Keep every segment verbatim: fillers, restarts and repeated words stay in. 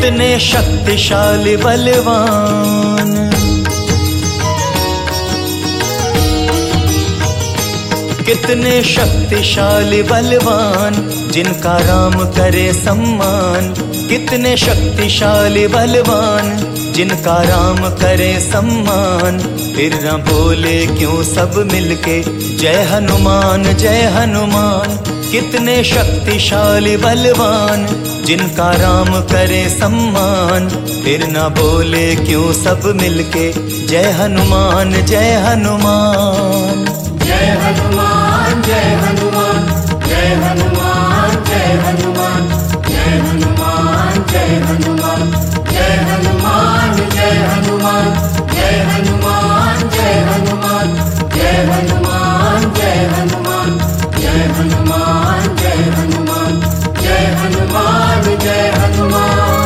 कितने शक्तिशाली बलवान, कितने शक्तिशाली बलवान, जिनका राम करे सम्मान। कितने शक्तिशाली बलवान, जिनका राम करे सम्मान। फिर न बोले क्यों सब मिलके जय हनुमान जय हनुमान। कितने शक्तिशाली बलवान, जिनका राम करे सम्मान। फिर न बोले क्यों सब मिलके जय हनुमान जय हनुमान। जय हनुमान जय हनुमान जय हनुमान जय हनुमान जय हनुमान जय हनुमान जय हनुमान जय हनुमान जय हनुमान जय हनुमान जय हनुमान जय हनुमान जय हनुमान जय हनुमान जय हनुमान जय हनुमान।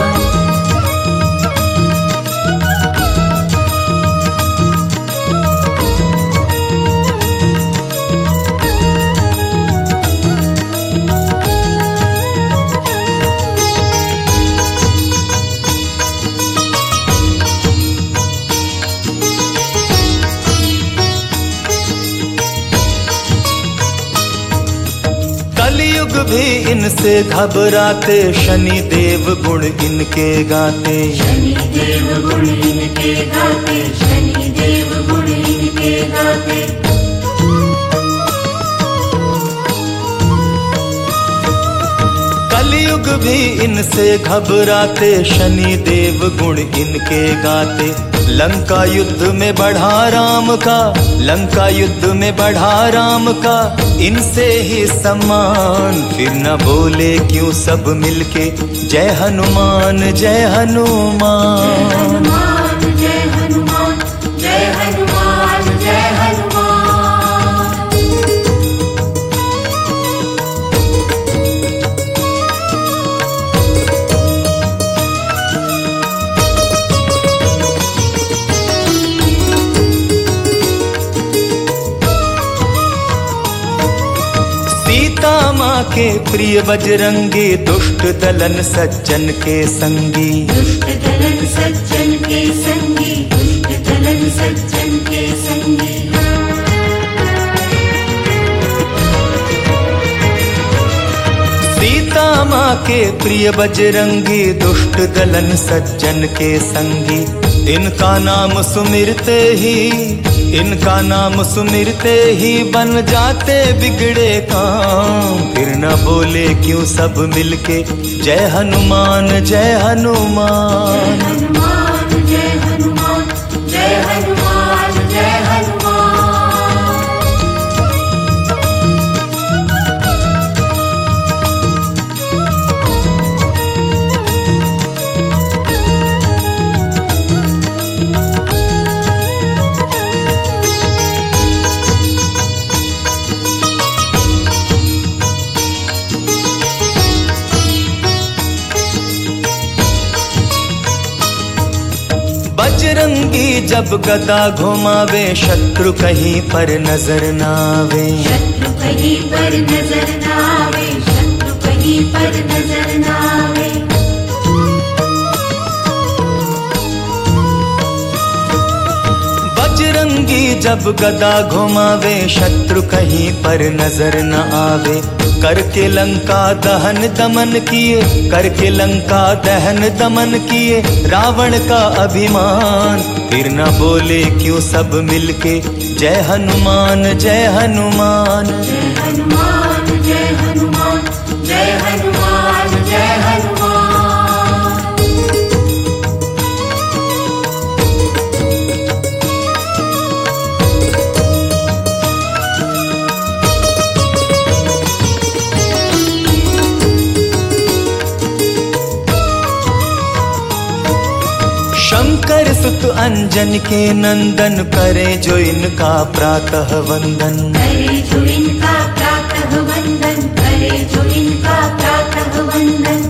कलयुग भी इनसे घबराते, शनि देव गुण इनके गाते। शनि देव गुण इनके गाते, शनि देव गुण इनके गाते। कलयुग भी इनसे घबराते, शनि देव गुण इनके गाते। लंका युद्ध में बढ़ा राम का, लंका युद्ध में बढ़ा राम का, इनसे ही सम्मान। फिर न बोले क्यों सब मिलके जय हनुमान जय हनुमान। जय हनुमान जय हनुमान जय हनुमान जय हनुमान। सीता माँ के प्रिय बजरंगी, दुष्ट दलन सज्जन के संगी। दुष्ट दलन सज्जन के संगी, दुष्ट दलन सज्जन के संगी। सीता माँ के प्रिय बजरंगी, दुष्ट दलन सज्जन के संगी। इनका नाम सुमिरते ही, इनका नाम सुमिरते ही बन जाते बिगड़े काम। फिर न बोले क्यों सब मिलके जय हनुमान जय हनुमान। जय हनुमान जय हनुमान जय हनुमान जय हनुमान। बजरंगी जब गदा घुमावे, शत्रु कहीं पर नजर न आवे। शत्रु कहीं पर नजर न आवे, शत्रु कहीं पर नजर न आवे। बजरंगी जब गदा घुमावे, शत्रु कहीं पर नजर न आवे। करके लंका दहन दमन किए, करके लंका दहन दमन किए रावण का अभिमान। फिर न बोले क्यों सब मिलके जय हनुमान जय हनुमान। जय हनुमान जय हनुमान जय हनुमान जय हनुमान। शंकर सुत अंजन के नंदन, करे जो इनका प्रातः वंदन। करे जो इनका प्रातः वंदन, करे जो इनका प्रातः वंदन।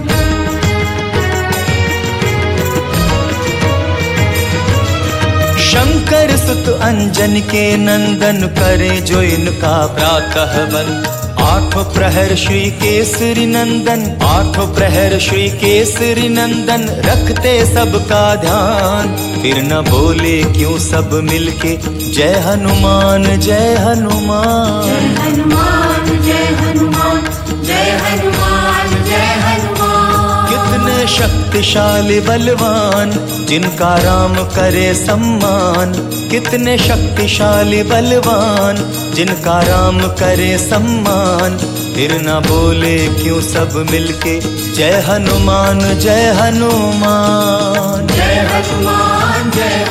शंकर सुत अंजन के नंदन, करे जो इनका प्रातः वंदन। आठों प्रहर श्री केसरी नंदन, आठों प्रहर श्री केसरी नंदन, रखते सबका ध्यान। फिर न बोले क्यों सब मिलके, जय हनुमान जय हनुमान। जय हनुमान जय हनुमान, जय हनुमान जय हनुमान। कितने शक्तिशाली बलवान, जिनका राम करे सम्मान। कितने शक्तिशाली बलवान, जिनका राम करे सम्मान। फिर न बोले क्यों सब मिलके, जय हनुमान जय हनुमान। जय हनुमान जय